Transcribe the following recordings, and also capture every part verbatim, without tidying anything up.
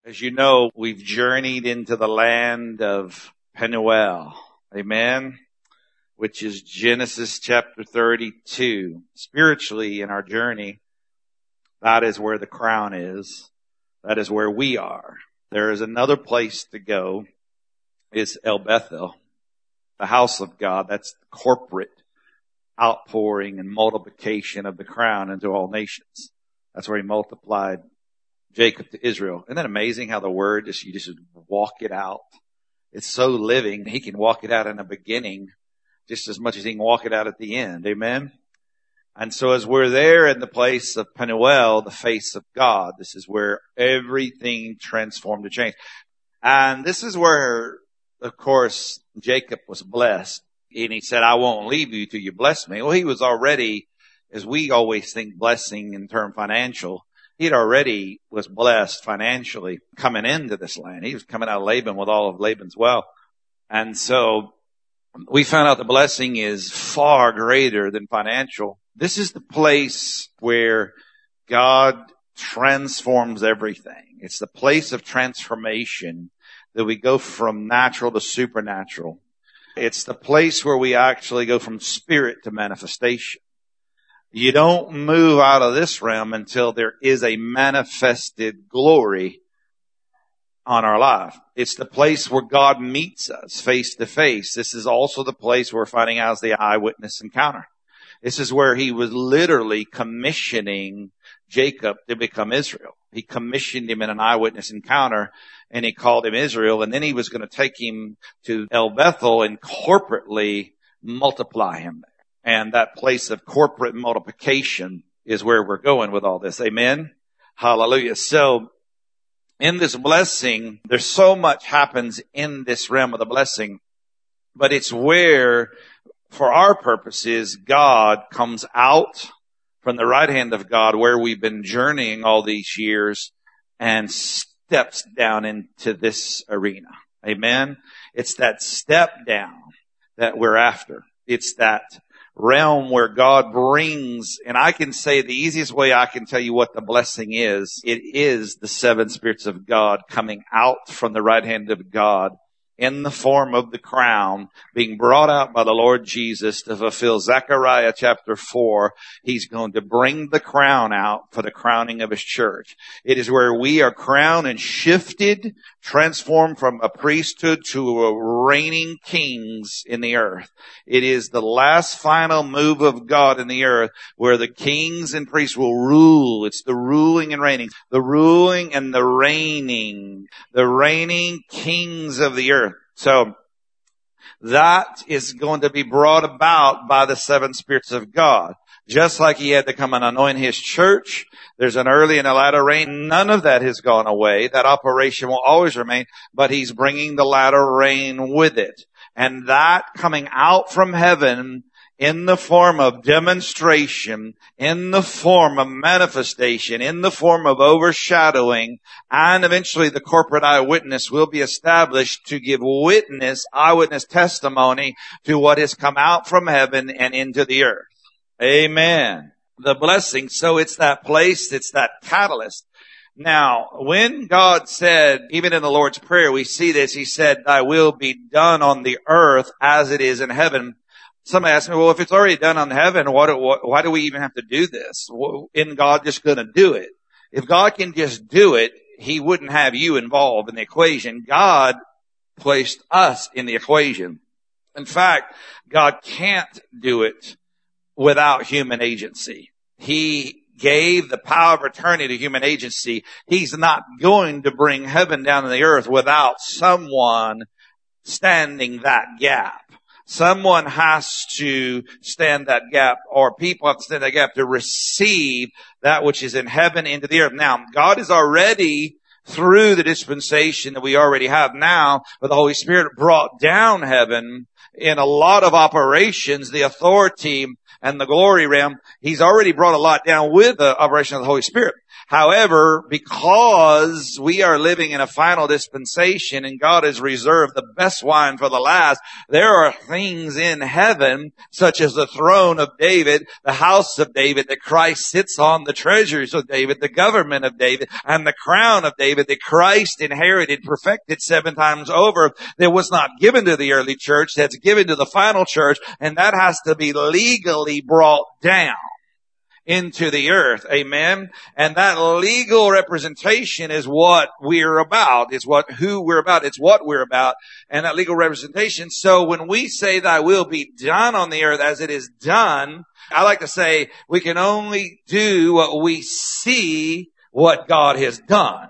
As you know, we've journeyed into the land of Penuel. Amen. Which is Genesis chapter thirty-two. Spiritually in our journey, that is where the crown is. That is where we are. There is another place to go. It's El Bethel, the house of God. That's the corporate outpouring and multiplication of the crown into all nations. That's where he multiplied Jacob to Israel. Isn't that amazing how the word just, you just walk it out? It's so living. He can walk it out in the beginning just as much as he can walk it out at the end. Amen. And so as we're there in the place of Penuel, the face of God, this is where everything transformed and changed. And this is where, of course, Jacob was blessed. And he said, I won't leave you till you bless me. Well, he was already, as we always think blessing in term financial, he'd already was blessed financially coming into this land. He was coming out of Laban with all of Laban's wealth. And so we found out the blessing is far greater than financial. This is the place where God transforms everything. It's the place of transformation that we go from natural to supernatural. It's the place where we actually go from spirit to manifestation. You don't move out of this realm until there is a manifested glory on our life. It's the place where God meets us face to face. This is also the place we're finding out is the eyewitness encounter. This is where he was literally commissioning Jacob to become Israel. He commissioned him in an eyewitness encounter and he called him Israel. And then he was going to take him to El Bethel and corporately multiply him there. And that place of corporate multiplication is where we're going with all this. Amen. Hallelujah. So in this blessing, there's so much happens in this realm of the blessing, but it's where, for our purposes, God comes out from the right hand of God where we've been journeying all these years and steps down into this arena. Amen. It's that step down that we're after. It's that realm where God brings, and I can say the easiest way I can tell you what the blessing is, it is the seven spirits of God coming out from the right hand of God in the form of the crown being brought out by the Lord Jesus to fulfill Zechariah chapter four. He's going to bring the crown out for the crowning of his church. It is where we are crowned and shifted, transformed from a priesthood to a reigning kings in the earth. It is the last final move of God in the earth where the kings and priests will rule. It's the ruling and reigning, the ruling and the reigning, the reigning kings of the earth. So that is going to be brought about by the seven spirits of God. Just like he had to come and anoint his church, there's an early and a latter rain. None of that has gone away. That operation will always remain, but he's bringing the latter rain with it. And that coming out from heaven in the form of demonstration, in the form of manifestation, in the form of overshadowing, and eventually the corporate eyewitness will be established to give witness, eyewitness testimony to what has come out from heaven and into the earth. Amen. The blessing. So it's that place, it's that catalyst. Now, when God said, even in the Lord's Prayer, we see this, he said, thy will be done on the earth as it is in heaven. Somebody asked me, well, if it's already done on heaven, what, what, why do we even have to do this? Isn't God just going to do it? If God can just do it, he wouldn't have you involved in the equation. God placed us in the equation. In fact, God can't do it without human agency. He gave the power of attorney to human agency. He's not going to bring heaven down to the earth without someone standing that gap. Someone has to stand that gap, or people have to stand that gap to receive that which is in heaven into the earth. Now, God is already, through the dispensation that we already have now, with the Holy Spirit, brought down heaven in a lot of operations, the authority and the glory realm. He's already brought a lot down with the operation of the Holy Spirit. However, because we are living in a final dispensation and God has reserved the best wine for the last, there are things in heaven, such as the throne of David, the house of David that Christ sits on, the treasures of David, the government of David, and the crown of David that Christ inherited, perfected seven times over, that was not given to the early church, that's given to the final church, and that has to be legally brought down into the earth. Amen. And that legal representation is what we're about. It's what, who we're about. It's what we're about. And that legal representation. So when we say thy will be done on the earth as it is done, I like to say we can only do what we see what God has done.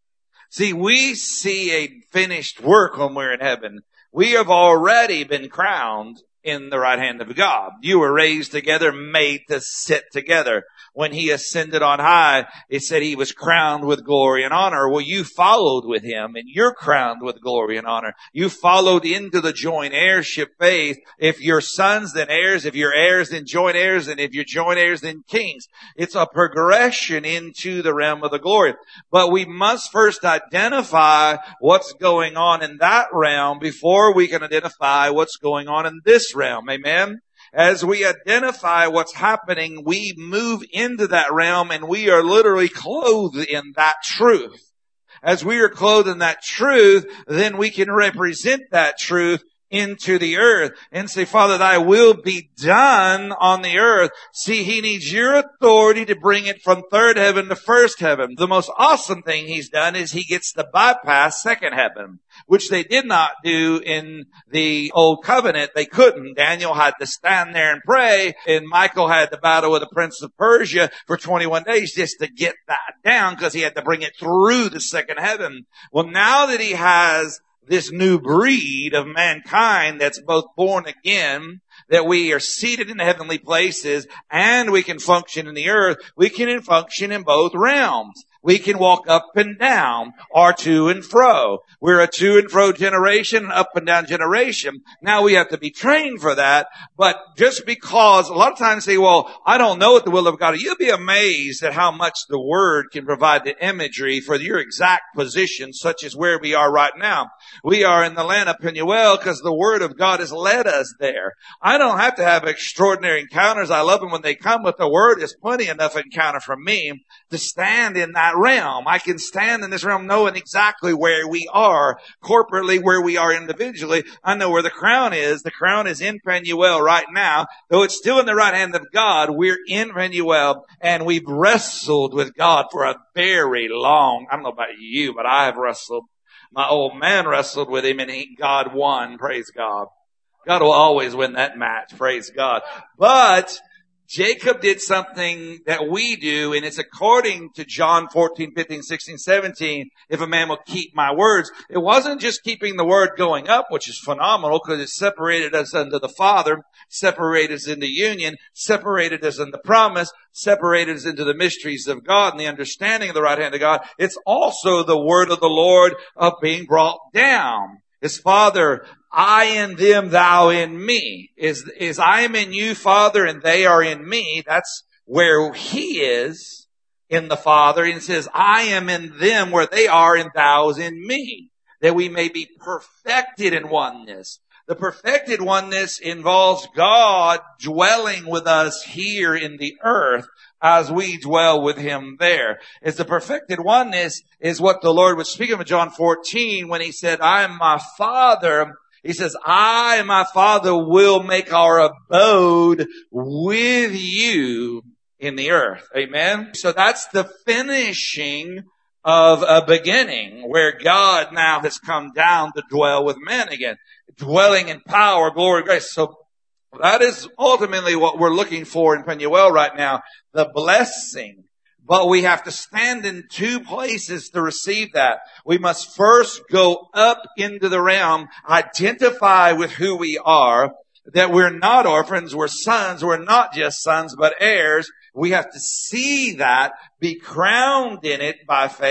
See, we see a finished work when we're in heaven. We have already been crowned in the right hand of God. You were raised together, made to sit together. When he ascended on high, it said he was crowned with glory and honor. Well, you followed with him and you're crowned with glory and honor. You followed into the joint heirship faith. If you're sons, then heirs. If you're heirs, then joint heirs. And if you're joint heirs, then kings. It's a progression into the realm of the glory. But we must first identify what's going on in that realm before we can identify what's going on in this realm. Amen. As we identify what's happening, we move into that realm and we are literally clothed in that truth. As we are clothed in that truth, then we can represent that truth into the earth and say, Father, thy will be done on the earth. See, he needs your authority to bring it from third heaven to first heaven. The most awesome thing he's done is he gets to bypass second heaven, which they did not do in the old covenant. They couldn't. Daniel had to stand there and pray, and Michael had to battle with the prince of Persia for twenty-one days just to get that down because he had to bring it through the second heaven. Well, now that he has this new breed of mankind that's both born again, that we are seated in the heavenly places and we can function in the earth, we can function in both realms. We can walk up and down or to and fro. We're a to and fro generation, an up and down generation. Now we have to be trained for that. But just because a lot of times say, well, I don't know what the will of God is. You'll be amazed at how much the word can provide the imagery for your exact position, such as where we are right now. We are in the land of Penuel because the word of God has led us there. I don't have to have extraordinary encounters. I love them when they come, but the word is plenty enough encounter for me to stand in that realm. I can stand in this realm knowing exactly where we are corporately, where we are individually. I know where the crown is. The crown is in Penuel right now. Though it's still in the right hand of God, we're in Penuel and we've wrestled with God for a very long, I don't know about you, but I have wrestled. My old man wrestled with him and he, God won. Praise God. God will always win that match. Praise God. But Jacob did something that we do, and it's according to John fourteen, fifteen, sixteen, seventeen, if a man will keep my words. It wasn't just keeping the word going up, which is phenomenal because it separated us unto the Father, separated us in the union, separated us in the promise, separated us into the mysteries of God and the understanding of the right hand of God. It's also the word of the Lord of being brought down. His Father, I in them, thou in me. Is, is I am in you, Father, and they are in me. That's where he is in the Father. And it says, I am in them where they are, and thou is in me. That we may be perfected in oneness. The perfected oneness involves God dwelling with us here in the earth as we dwell with him there. It's the perfected oneness is what the Lord was speaking of in John fourteen when he said, I am my Father. He says, I and my Father will make our abode with you in the earth. Amen. So that's the finishing of a beginning where God now has come down to dwell with men again, dwelling in power, glory, grace. So that is ultimately what we're looking for in Penuel right now, the blessing. But we have to stand in two places to receive that. We must first go up into the realm, identify with who we are, that we're not orphans, we're sons, we're not just sons, but heirs. We have to see that, be crowned in it by faith,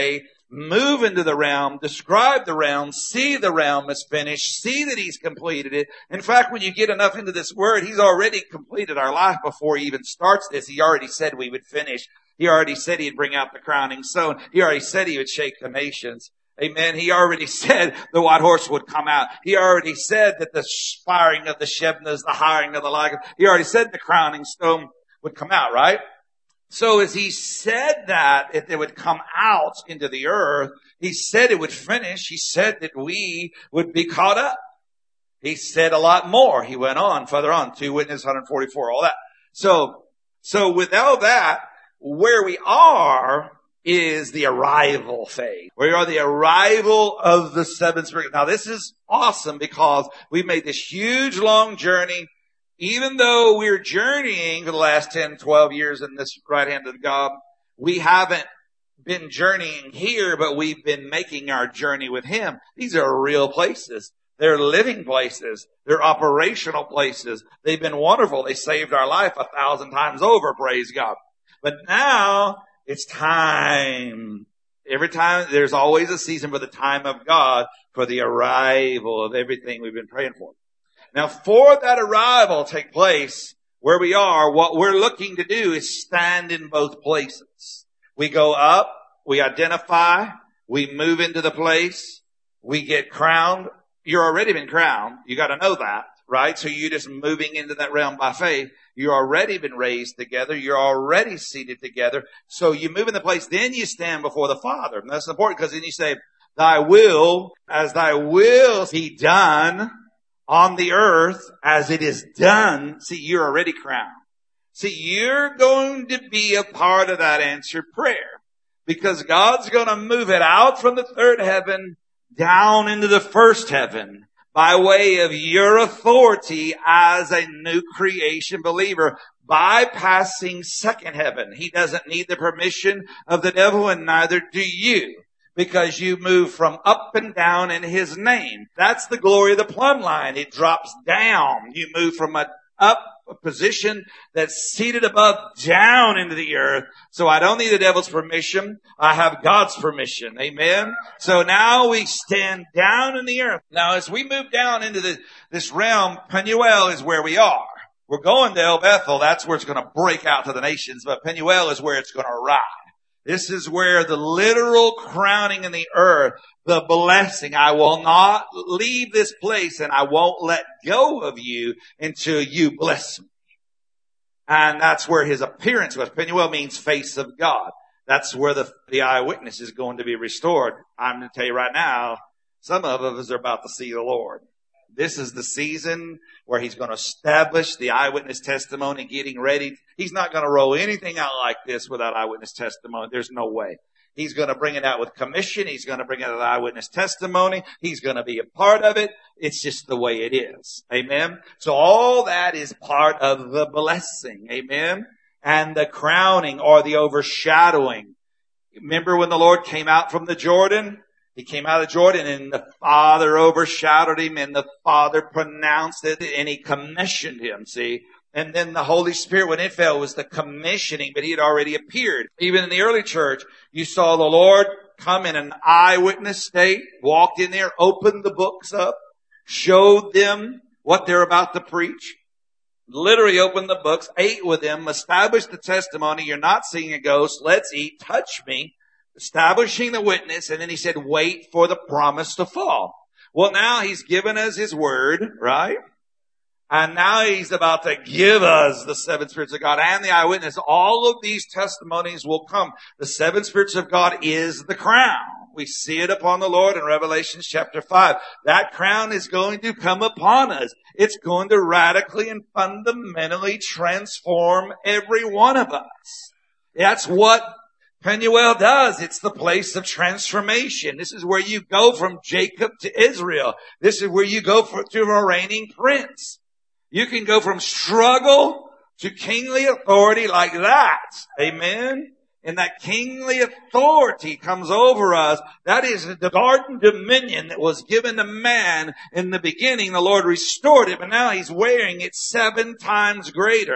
move into the realm, describe the realm, see the realm is finished, see that he's completed it. In fact, when you get enough into this word, he's already completed our life before he even starts this. He already said we would finish. He already said he'd bring out the crowning stone. He already said he would shake the nations. Amen. He already said the white horse would come out. He already said that the firing of the Shebnas, the hiring of the Ligas, he already said the crowning stone would come out, right? So as he said that, if it would come out into the earth, he said it would finish. He said that we would be caught up. He said a lot more. He went on, further on, two witnesses, one hundred forty-four, all that. So, so with all that, where we are is the arrival phase. We are the arrival of the seven spirits. Now this is awesome because we've made this huge long journey. Even though we're journeying for the last ten, twelve years in this right hand of God, we haven't been journeying here, but we've been making our journey with him. These are real places. They're living places. They're operational places. They've been wonderful. They saved our life a thousand times over, praise God. But now it's time. Every time, there's always a season for the time of God, for the arrival of everything we've been praying for. Now, for that arrival to take place, where we are, what we're looking to do is stand in both places. We go up, we identify, we move into the place, we get crowned. You're already been crowned. You got to know that, right? So you're just moving into that realm by faith. You're already been raised together. You're already seated together. So you move in the place, then you stand before the Father. And that's important because then you say, thy will, as thy will be done on the earth as it is done. See, you're already crowned. See, you're going to be a part of that answered prayer because God's going to move it out from the third heaven down into the first heaven by way of your authority as a new creation believer, bypassing second heaven. He doesn't need the permission of the devil, and neither do you, because you move from up and down in his name. That's the glory of the plumb line. It drops down. You move from a up a position that's seated above down into the earth. So I don't need the devil's permission. I have God's permission. Amen. So now we stand down in the earth. Now as we move down into the, this realm, Penuel is where we are. We're going to El Bethel. That's where it's going to break out to the nations. But Penuel is where it's going to arrive. This is where the literal crowning in the earth, the blessing. I will not leave this place and I won't let go of you until you bless me. And that's where his appearance was. Penuel means face of God. That's where the, the eyewitness is going to be restored. I'm going to tell you right now, some of us are about to see the Lord. This is the season where he's going to establish the eyewitness testimony, getting ready. He's not going to roll anything out like this without eyewitness testimony. There's no way. He's going to bring it out with commission. He's going to bring out eyewitness testimony. He's going to be a part of it. It's just the way it is. Amen. So all that is part of the blessing. Amen. And the crowning or the overshadowing. Remember when the Lord came out from the Jordan? He came out of Jordan and the Father overshadowed him and the Father pronounced it and he commissioned him, see. And then the Holy Spirit, when it fell, was the commissioning, but he had already appeared. Even in the early church, you saw the Lord come in an eyewitness state, walked in there, opened the books up, showed them what they're about to preach, literally opened the books, ate with them, established the testimony. You're not seeing a ghost. Let's eat. Touch me. Establishing the witness, and then he said, wait for the promise to fall. Well, now he's given us his word, right? And now he's about to give us the seven spirits of God and the eyewitness. All of these testimonies will come. The seven spirits of God is the crown. We see it upon the Lord in Revelation chapter five. That crown is going to come upon us. It's going to radically and fundamentally transform every one of us. That's what Penuel does. It's the place of transformation. This is where you go from Jacob to Israel. This is where you go for, to a reigning prince. You can go from struggle to kingly authority like that. Amen. And that kingly authority comes over us. That is the garden dominion that was given to man in the beginning. The Lord restored it, but now he's wearing it seven times greater.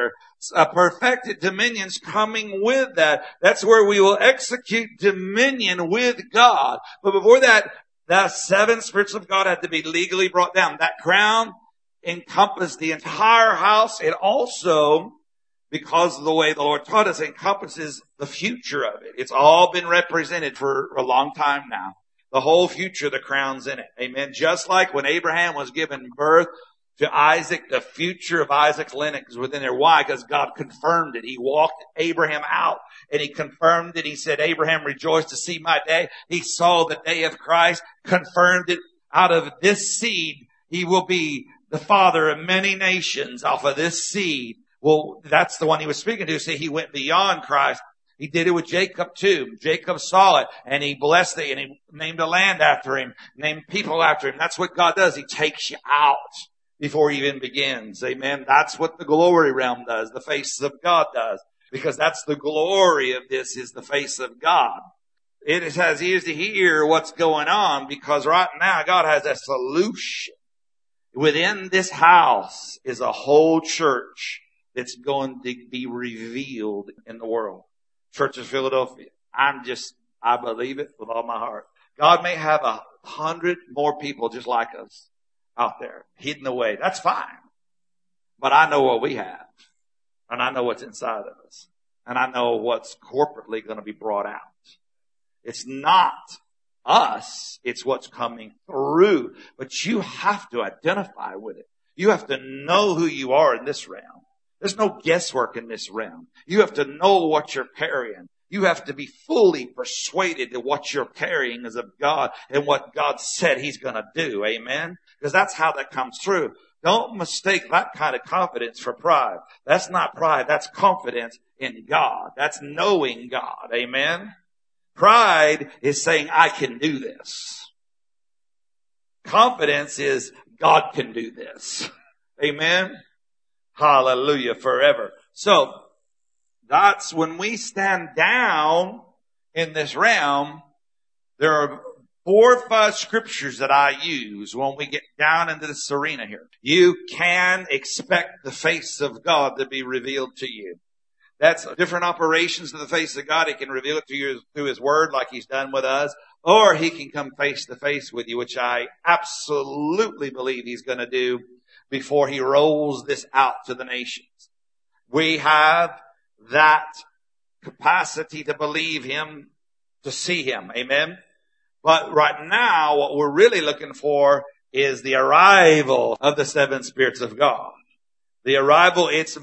A perfected dominion's coming with that. That's where we will execute dominion with God. But before that, the seven spirits of God had to be legally brought down. That crown encompassed the entire house. It also, because of the way the Lord taught us, encompasses the future of it. It's all been represented for a long time now. The whole future, the crown's in it. Amen. Just like when Abraham was given birth to Isaac, the future of Isaac's lineage was within there. Why? Because God confirmed it. He walked Abraham out and he confirmed it. He said, Abraham, rejoice to see my day. He saw the day of Christ, confirmed it. Out of this seed, he will be the father of many nations off of this seed. Well, that's the one he was speaking to. See, he went beyond Christ. He did it with Jacob too. Jacob saw it and he blessed it and he named a land after him, named people after him. That's what God does. He takes you out before he even begins. Amen. That's what the glory realm does. The face of God does. Because that's the glory of this, is the face of God. It has ears to hear what's going on, because right now God has a solution. Within this house is a whole church that's going to be revealed in the world. Church of Philadelphia. I'm just, I believe it with all my heart. God may have a hundred more people just like us out there, hidden away. That's fine. But I know what we have. And I know what's inside of us. And I know what's corporately going to be brought out. It's not us. It's what's coming through. But you have to identify with it. You have to know who you are in this realm. There's no guesswork in this realm. You have to know what you're carrying. You have to be fully persuaded that what you're carrying is of God and what God said He's going to do. Amen? Because that's how that comes through. Don't mistake that kind of confidence for pride. That's not pride. That's confidence in God. That's knowing God. Amen? Pride is saying, I can do this. Confidence is, God can do this. Amen? Hallelujah, forever. So, that's when we stand down in this realm. There are four or five scriptures that I use when we get down into this arena here. You can expect the face of God to be revealed to you. That's different operations of the face of God. He can reveal it to you through His Word like He's done with us. Or He can come face to face with you, which I absolutely believe He's going to do before He rolls this out to the nations. We have that capacity to believe Him, to see Him. Amen? But right now, what we're really looking for is the arrival of the seven spirits of God. The arrival, it's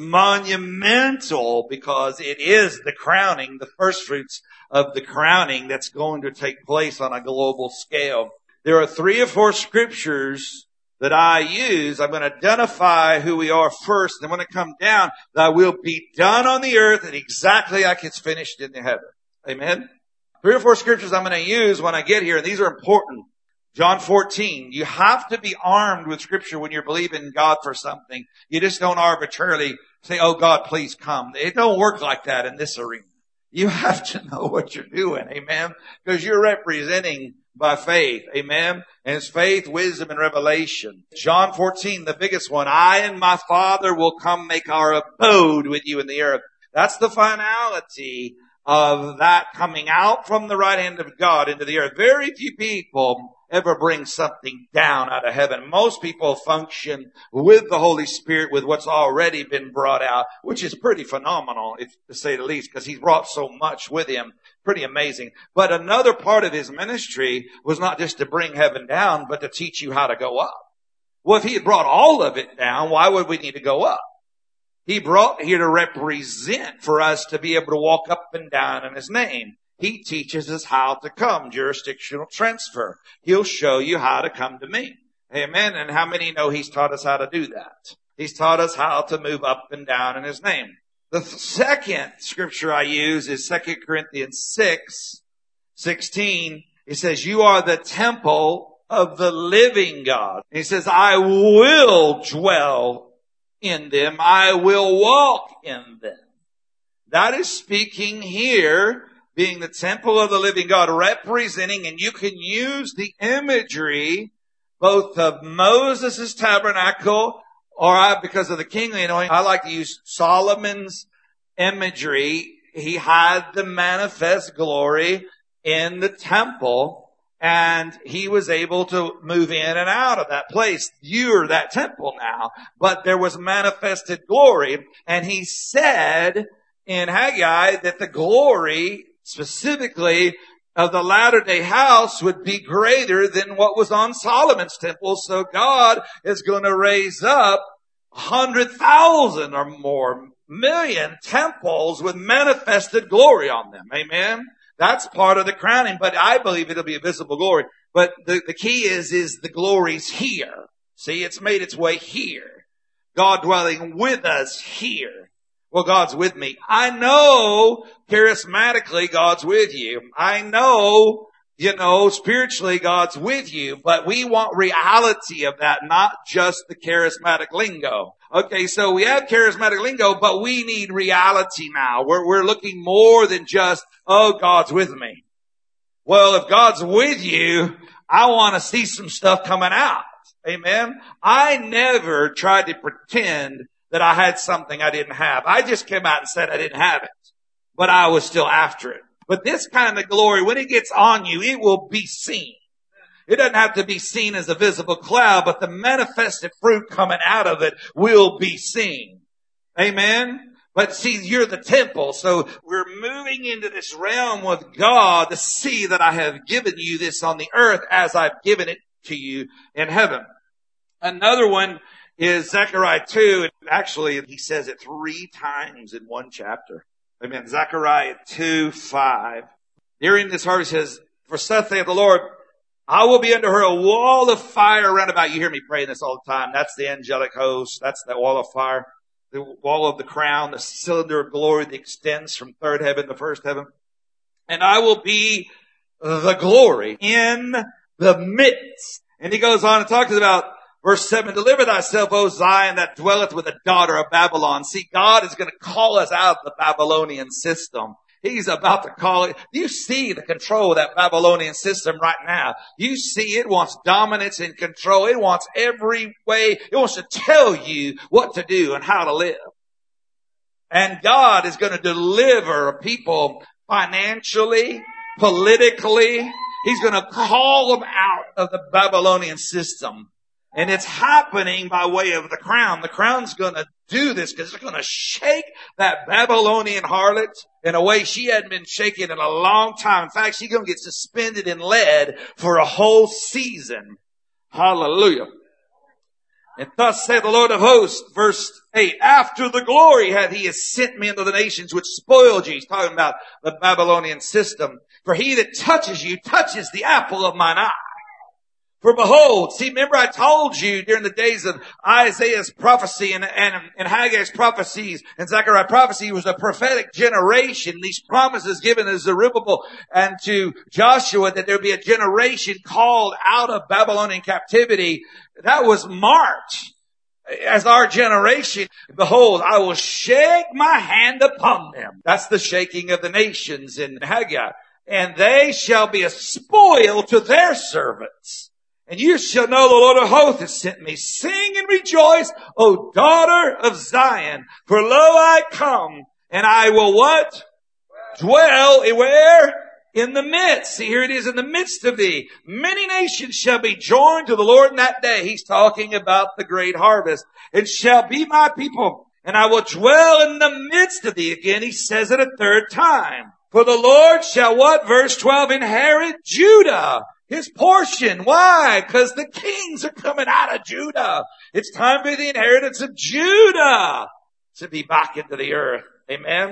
monumental because it is the crowning, the first fruits of the crowning that's going to take place on a global scale. There are three or four scriptures that I use. I'm going to identify who we are first. And when it comes down, thy will be done on the earth and exactly like it's finished in the heaven. Amen? Three or four scriptures I'm going to use when I get here, and these are important. John fourteen, you have to be armed with scripture when you're believing God for something. You just don't arbitrarily say, oh God, please come. It don't work like that in this arena. You have to know what you're doing. Amen? Because you're representing by faith. Amen? And it's faith, wisdom, and revelation. John fourteen, the biggest one. I and my Father will come make our abode with you in the earth. That's the finality of that coming out from the right hand of God into the earth. Very few people ever bring something down out of heaven. Most people function with the Holy Spirit with what's already been brought out, which is pretty phenomenal, if to say the least, because He's brought so much with Him. Pretty amazing. But another part of His ministry was not just to bring heaven down, but to teach you how to go up. Well, if He had brought all of it down, why would we need to go up? He brought here to represent for us to be able to walk up and down in His name. He teaches us how to come, jurisdictional transfer. He'll show you how to come to me. Amen. And how many know He's taught us how to do that? He's taught us how to move up and down in His name. The second scripture I use is Second Corinthians six sixteen. It says, you are the temple of the living God. And He says, I will dwell in them. I will walk in them. That is speaking here, being the temple of the living God, representing, and you can use the imagery both of Moses' tabernacle Or I, because of the kingly anointing, I like to use Solomon's imagery. He had the manifest glory in the temple, and he was able to move in and out of that place. You're that temple now. But there was manifested glory, and he said in Haggai that the glory specifically of the latter-day house would be greater than what was on Solomon's temple. So God is going to raise up a hundred thousand or more million temples with manifested glory on them. Amen. That's part of the crowning, but I believe it'll be a visible glory. But the, the key is, is the glory's here. See, it's made its way here. God dwelling with us here. Well, God's with me. I know charismatically God's with you. I know, you know, spiritually God's with you, but we want reality of that, not just the charismatic lingo. Okay, so we have charismatic lingo, but we need reality now. We're, we're looking more than just, oh, God's with me. Well, if God's with you, I want to see some stuff coming out. Amen. I never tried to pretend that I had something I didn't have. I just came out and said I didn't have it, but I was still after it. But this kind of glory, when it gets on you, it will be seen. It doesn't have to be seen as a visible cloud, but the manifested fruit coming out of it will be seen. Amen. But see, you're the temple, so we're moving into this realm with God to see that I have given you this on the earth as I've given it to you in heaven. Another one is Zechariah two. And actually, he says it three times in one chapter. Amen. Zechariah two, five. During this harvest, he says, for thus saith the Lord, I will be unto her a wall of fire round about. You hear me praying this all the time. That's the angelic host. That's the wall of fire. The wall of the crown, the cylinder of glory that extends from third heaven to first heaven. And I will be the glory in the midst. And he goes on and talks about verse seven, deliver thyself, O Zion, that dwelleth with the daughter of Babylon. See, God is going to call us out of the Babylonian system. He's about to call it. You see the control of that Babylonian system right now. You see it wants dominance and control. It wants every way. It wants to tell you what to do and how to live. And God is going to deliver people financially, politically. He's going to call them out of the Babylonian system. And it's happening by way of the crown. The crown's going to do this because it's going to shake that Babylonian harlot in a way she hadn't been shaken in a long time. In fact, she's going to get suspended in lead for a whole season. Hallelujah. And thus saith the Lord of hosts, verse eight, after the glory hath he sent me into the nations which spoiled you. He's talking about the Babylonian system. For he that touches you touches the apple of mine eye. For behold, see, remember I told you during the days of Isaiah's prophecy and, and, and Haggai's prophecies and Zechariah's prophecy was a prophetic generation. These promises given to Zerubbabel and to Joshua that there would be a generation called out of Babylonian captivity. That was March. As our generation, behold, I will shake my hand upon them. That's the shaking of the nations in Haggai. And they shall be a spoil to their servants. And you shall know the Lord of hosts has sent me. Sing and rejoice, O daughter of Zion. For lo, I come, and I will what? Dwell, where? In the midst. See, here it is, in the midst of thee. Many nations shall be joined to the Lord in that day. He's talking about the great harvest. And shall be my people, and I will dwell in the midst of thee. Again, he says it a third time. For the Lord shall what? Verse twelve, inherit Judah. His portion. Why? Because the kings are coming out of Judah. It's time for the inheritance of Judah to be back into the earth. Amen.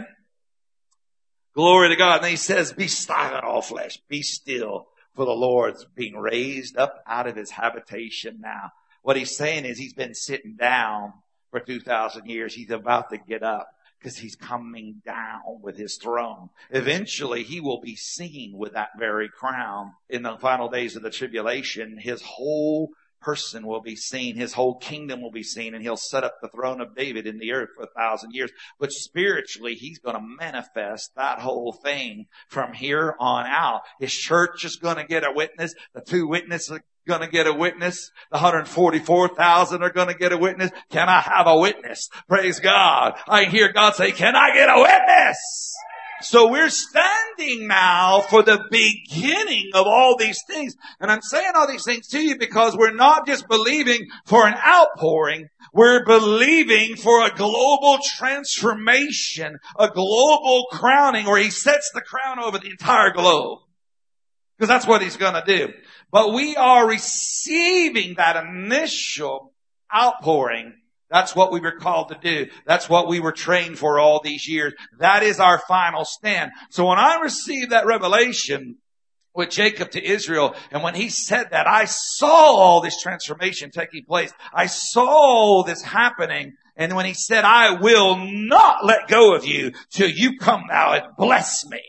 Glory to God. And then he says, be silent, all flesh. Be still, for the Lord's being raised up out of his habitation now. What he's saying is he's been sitting down for two thousand years. He's about to get up, because he's coming down with his throne. Eventually, he will be seen with that very crown. In the final days of the tribulation, his whole person will be seen. His whole kingdom will be seen. And he'll set up the throne of David in the earth for a thousand years. But spiritually, he's going to manifest that whole thing from here on out. His church is going to get a witness. The two witnesses going to get a witness. The one hundred forty-four thousand are going to get a witness. Can I have a witness? Praise God. I hear God say, can I get a witness? So we're standing now for the beginning of all these things. And I'm saying all these things to you because we're not just believing for an outpouring. We're believing for a global transformation, a global crowning where he sets the crown over the entire globe. Because that's what he's going to do. But we are receiving that initial outpouring. That's what we were called to do. That's what we were trained for all these years. That is our final stand. So when I received that revelation with Jacob to Israel, and when he said that, I saw all this transformation taking place. I saw this happening. And when he said, I will not let go of you till you come now and bless me,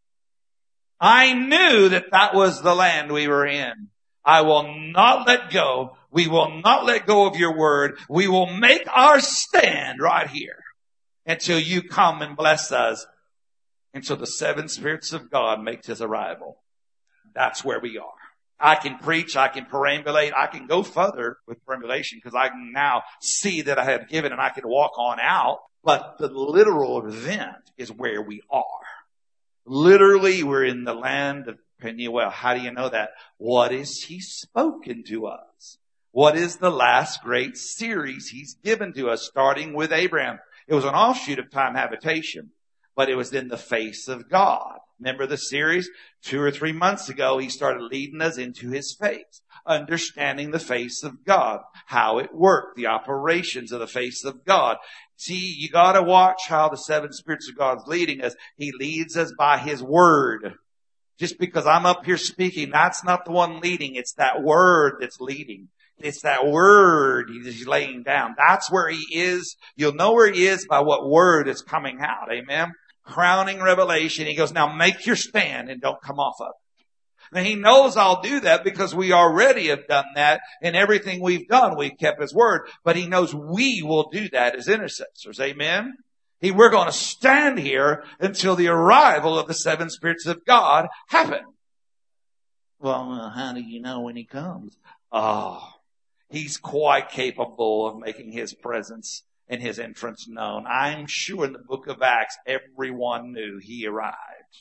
I knew that that was the land we were in. I will not let go. We will not let go of your word. We will make our stand right here until you come and bless us. Until the seven spirits of God makes his arrival. That's where we are. I can preach. I can perambulate. I can go further with perambulation because I can now see that I have given and I can walk on out. But the literal event is where we are. Literally, we're in the land of Peniel. How do you know that? What is he spoken to us? What is the last great series he's given to us, starting with Abraham? It was an offshoot of time habitation, but it was in the face of God. Remember the series? Two or three months ago, he started leading us into his face, understanding the face of God, how it worked, the operations of the face of God. See, you gotta watch how the seven spirits of God is leading us. He leads us by his word. Just because I'm up here speaking, that's not the one leading. It's that word that's leading. It's that word he's laying down. That's where he is. You'll know where he is by what word is coming out. Amen. Crowning revelation. He goes, now make your stand and don't come off of it. Now he knows I'll do that because we already have done that in everything we've done. We've kept his word, but he knows we will do that as intercessors. Amen. He, we're going to stand here until the arrival of the seven spirits of God happen. Well, how do you know when he comes? Oh, he's quite capable of making his presence and his entrance known. I'm sure in the book of Acts, everyone knew he arrived.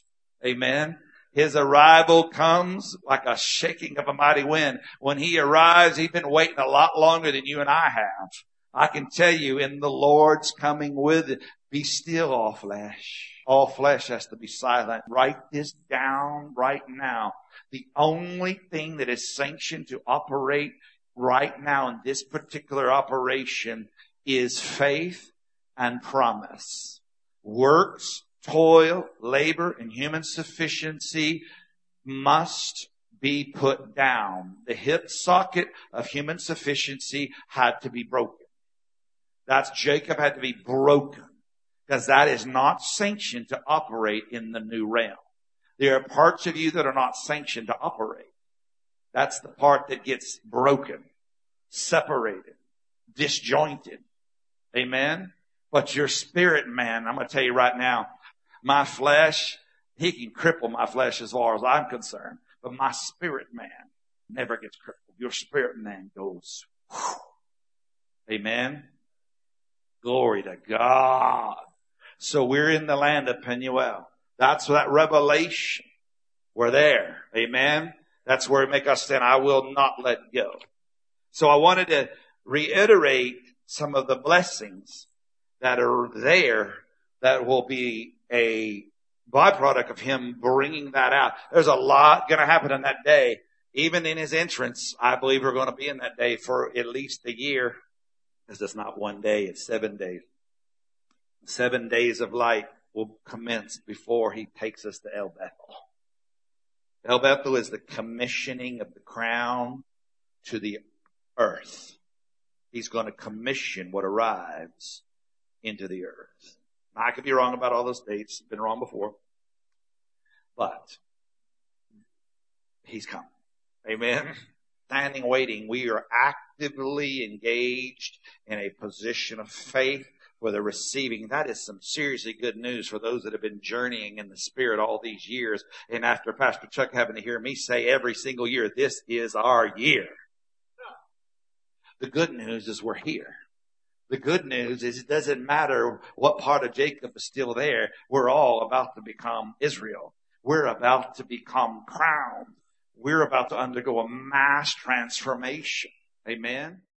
Amen. His arrival comes like a shaking of a mighty wind. When he arrives, he's been waiting a lot longer than you and I have. I can tell you, in the Lord's coming with it, be still, all flesh. All flesh has to be silent. Write this down right now. The only thing that is sanctioned to operate right now in this particular operation is faith and promise. Works, toil, labor, and human sufficiency must be put down. The hip socket of human sufficiency had to be broken. That's Jacob had to be broken because that is not sanctioned to operate in the new realm. There are parts of you that are not sanctioned to operate. That's the part that gets broken, separated, disjointed. Amen. But your spirit man, I'm going to tell you right now, my flesh, he can cripple my flesh as far as I'm concerned, but my spirit man never gets crippled. Your spirit man goes, whew. Amen. Glory to God. So we're in the land of Peniel. That's that revelation. We're there. Amen. That's where we make us stand. I will not let go. So I wanted to reiterate some of the blessings that are there that will be a byproduct of him bringing that out. There's a lot going to happen on that day. Even in his entrance, I believe we're going to be in that day for at least a year. Because it's not one day, it's seven days. Seven days of light will commence before he takes us to El Bethel. El Bethel is the commissioning of the crown to the earth. He's going to commission what arrives into the earth. Now, I could be wrong about all those dates. Been wrong before. But he's coming. Amen. Standing, waiting. We are actively engaged in a position of faith for the receiving. That is some seriously good news for those that have been journeying in the Spirit all these years. And after Pastor Chuck having to hear me say every single year, this is our year. The good news is we're here. The good news is it doesn't matter what part of Jacob is still there. We're all about to become Israel. We're about to become crowned. We're about to undergo a mass transformation. Amen.